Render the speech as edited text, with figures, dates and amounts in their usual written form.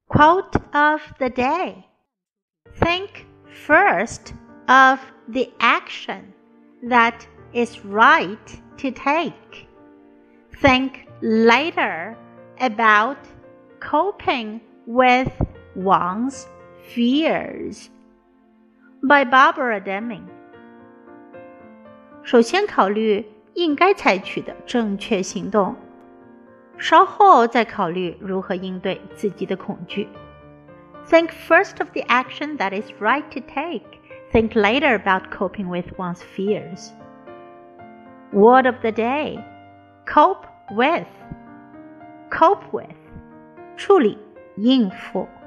Quote of the day. Think first of the action that is right to take. Think later about coping with one's fears. By Barbara Deming. 首先考虑应该采取的正确行动，稍后再考虑如何应对自己的恐惧。Think first of the action that is right to take. Think later about coping with one's fears. Word of the day. Cope with. Cope with. 处理，应付。